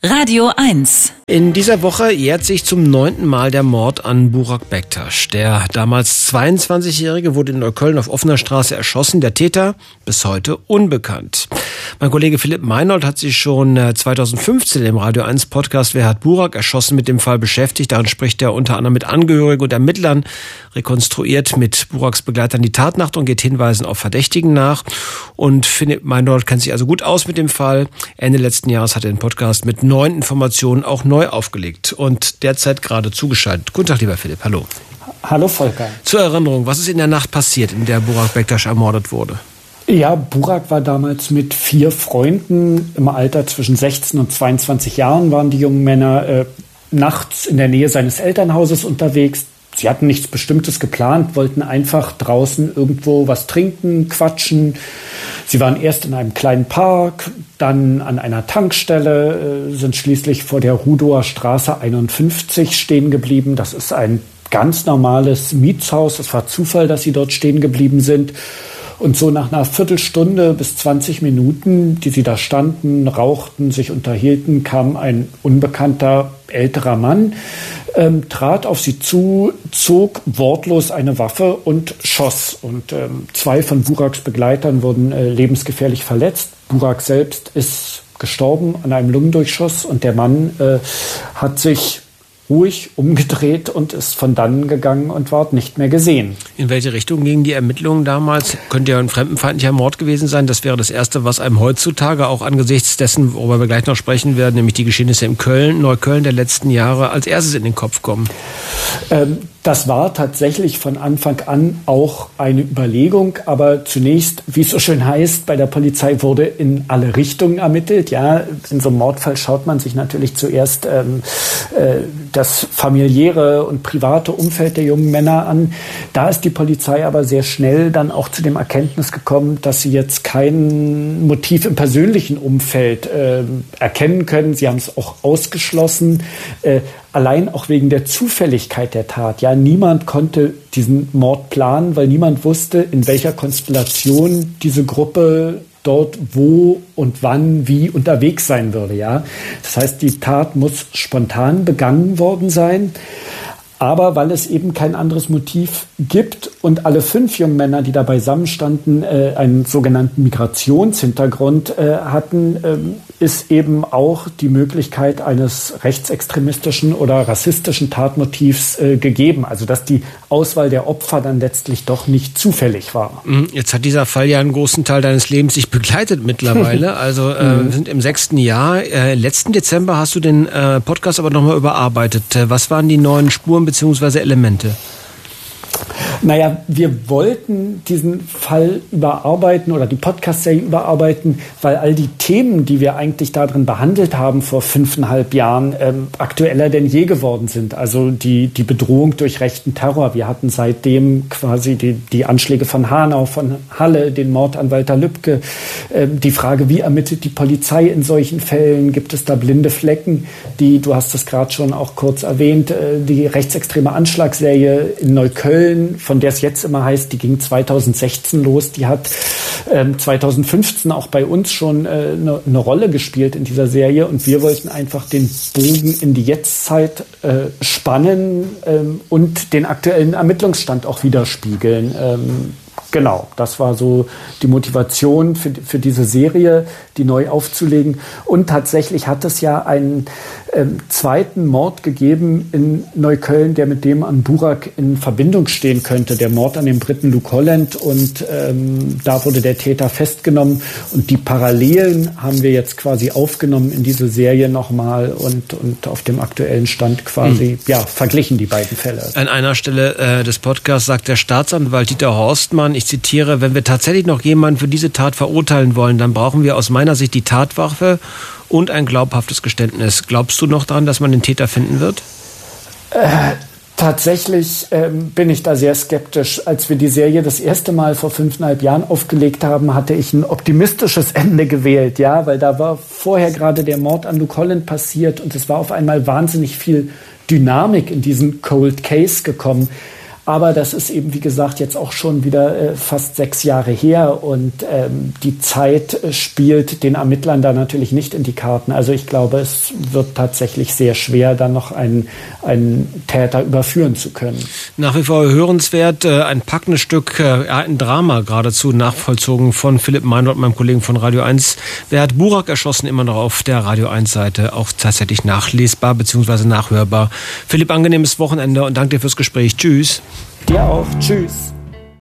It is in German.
Radio 1. In dieser Woche jährt sich zum 9. Mal der Mord an Burak Bektaş. Der damals 22-Jährige wurde in Neukölln auf offener Straße erschossen. Der Täter bis heute unbekannt. Mein Kollege Philipp Meinold hat sich schon 2015 im Radio 1 Podcast Wer hat Burak erschossen mit dem Fall beschäftigt. Darin spricht er unter anderem mit Angehörigen und Ermittlern, rekonstruiert mit Buraks Begleitern die Tatnacht und geht Hinweisen auf Verdächtigen nach. Und Philipp Meinold kennt sich also gut aus mit dem Fall. Ende letzten Jahres hat er den Podcast mit neuen Informationen auch neu aufgelegt und derzeit gerade zugeschaltet. Guten Tag, lieber Philipp. Hallo. Hallo, Volker. Zur Erinnerung, was ist in der Nacht passiert, in der Burak Bektaş ermordet wurde? Ja, Burak war damals mit 4 Freunden im Alter zwischen 16 und 22 Jahren, waren die jungen Männer nachts in der Nähe seines Elternhauses unterwegs. Sie hatten nichts Bestimmtes geplant, wollten einfach draußen irgendwo was trinken, quatschen. Sie waren erst in einem kleinen Park, dann an einer Tankstelle, sind schließlich vor der Rudower Straße 51 stehen geblieben. Das ist ein ganz normales Mietshaus. Es war Zufall, dass sie dort stehen geblieben sind. Und so nach einer Viertelstunde bis 20 Minuten, die sie da standen, rauchten, sich unterhielten, kam ein unbekannter älterer Mann, trat auf sie zu, zog wortlos eine Waffe und schoss. Und 2 von Buraks Begleitern wurden lebensgefährlich verletzt. Burak selbst ist gestorben an einem Lungendurchschuss und der Mann hat sich ruhig umgedreht und ist von dannen gegangen und war nicht mehr gesehen. In welche Richtung gingen die Ermittlungen damals? Könnte ja ein fremdenfeindlicher Mord gewesen sein. Das wäre das Erste, was einem heutzutage auch angesichts dessen, worüber wir gleich noch sprechen werden, nämlich die Geschehnisse in Neukölln der letzten Jahre, als erstes in den Kopf kommen. Das war tatsächlich von Anfang an auch eine Überlegung, aber zunächst, wie es so schön heißt, bei der Polizei wurde in alle Richtungen ermittelt. Ja, in so einem Mordfall schaut man sich natürlich zuerst das familiäre und private Umfeld der jungen Männer an. Da ist die Polizei aber sehr schnell dann auch zu dem Erkenntnis gekommen, dass sie jetzt kein Motiv im persönlichen Umfeld erkennen können. Sie haben es auch ausgeschlossen. Allein auch wegen der Zufälligkeit der Tat. Ja, niemand konnte diesen Mord planen, weil niemand wusste, in welcher Konstellation diese Gruppe dort wo und wann wie unterwegs sein würde. Ja, das heißt, die Tat muss spontan begangen worden sein. Aber weil es eben kein anderes Motiv gibt und alle 5 jungen Männer, die da beisammenstanden, einen sogenannten Migrationshintergrund hatten, ist eben auch die Möglichkeit eines rechtsextremistischen oder rassistischen Tatmotivs gegeben. Also dass die Auswahl der Opfer dann letztlich doch nicht zufällig war. Jetzt hat dieser Fall ja einen großen Teil deines Lebens sich begleitet mittlerweile. Also wir sind im 6. Jahr. Letzten Dezember hast du den Podcast aber nochmal überarbeitet. Was waren die neuen Spuren bzw. Elemente? Naja, wir wollten diesen Fall überarbeiten oder die Podcast-Serie überarbeiten, weil all die Themen, die wir eigentlich darin behandelt haben vor 5,5 Jahren, aktueller denn je geworden sind. Also die Bedrohung durch rechten Terror. Wir hatten seitdem quasi die Anschläge von Hanau, von Halle, den Mord an Walter Lübcke, die Frage, wie ermittelt die Polizei in solchen Fällen? Gibt es da blinde Flecken? Du hast es gerade schon auch kurz erwähnt, die rechtsextreme Anschlagsserie in Neukölln, von der es jetzt immer heißt, die ging 2016 los. Die hat 2015 auch bei uns schon eine Rolle gespielt in dieser Serie. Und wir wollten einfach den Bogen in die Jetztzeit spannen und den aktuellen Ermittlungsstand auch widerspiegeln. Genau, das war so die Motivation für diese Serie, die neu aufzulegen. Und tatsächlich hat es ja einen zweiten Mord gegeben in Neukölln, der mit dem an Burak in Verbindung stehen könnte. Der Mord an dem Briten Luke Holland. Und da wurde der Täter festgenommen. Und die Parallelen haben wir jetzt quasi aufgenommen in diese Serie nochmal und auf dem aktuellen Stand quasi verglichen, die beiden Fälle. An einer Stelle des Podcasts sagt der Staatsanwalt Dieter Horstmann, ich zitiere, wenn wir tatsächlich noch jemanden für diese Tat verurteilen wollen, dann brauchen wir aus meiner Sicht die Tatwaffe und ein glaubhaftes Geständnis. Glaubst du noch daran, dass man den Täter finden wird? Tatsächlich bin ich da sehr skeptisch. Als wir die Serie das erste Mal vor 5,5 Jahren aufgelegt haben, hatte ich ein optimistisches Ende gewählt, ja, weil da war vorher gerade der Mord an Luke Holland passiert und es war auf einmal wahnsinnig viel Dynamik in diesen Cold Case gekommen. Aber das ist eben, wie gesagt, jetzt auch schon wieder fast 6 Jahre her und die Zeit spielt den Ermittlern da natürlich nicht in die Karten. Also ich glaube, es wird tatsächlich sehr schwer, dann noch einen Täter überführen zu können. Nach wie vor hörenswert, ein packendes Stück, ein Drama geradezu nachvollzogen von Philipp Meinhold, meinem Kollegen von Radio 1. Wer hat Burak erschossen? Immer noch auf der Radio 1-Seite, auch tatsächlich nachlesbar bzw. nachhörbar. Philipp, angenehmes Wochenende und danke dir fürs Gespräch. Tschüss. Dir auch. Tschüss.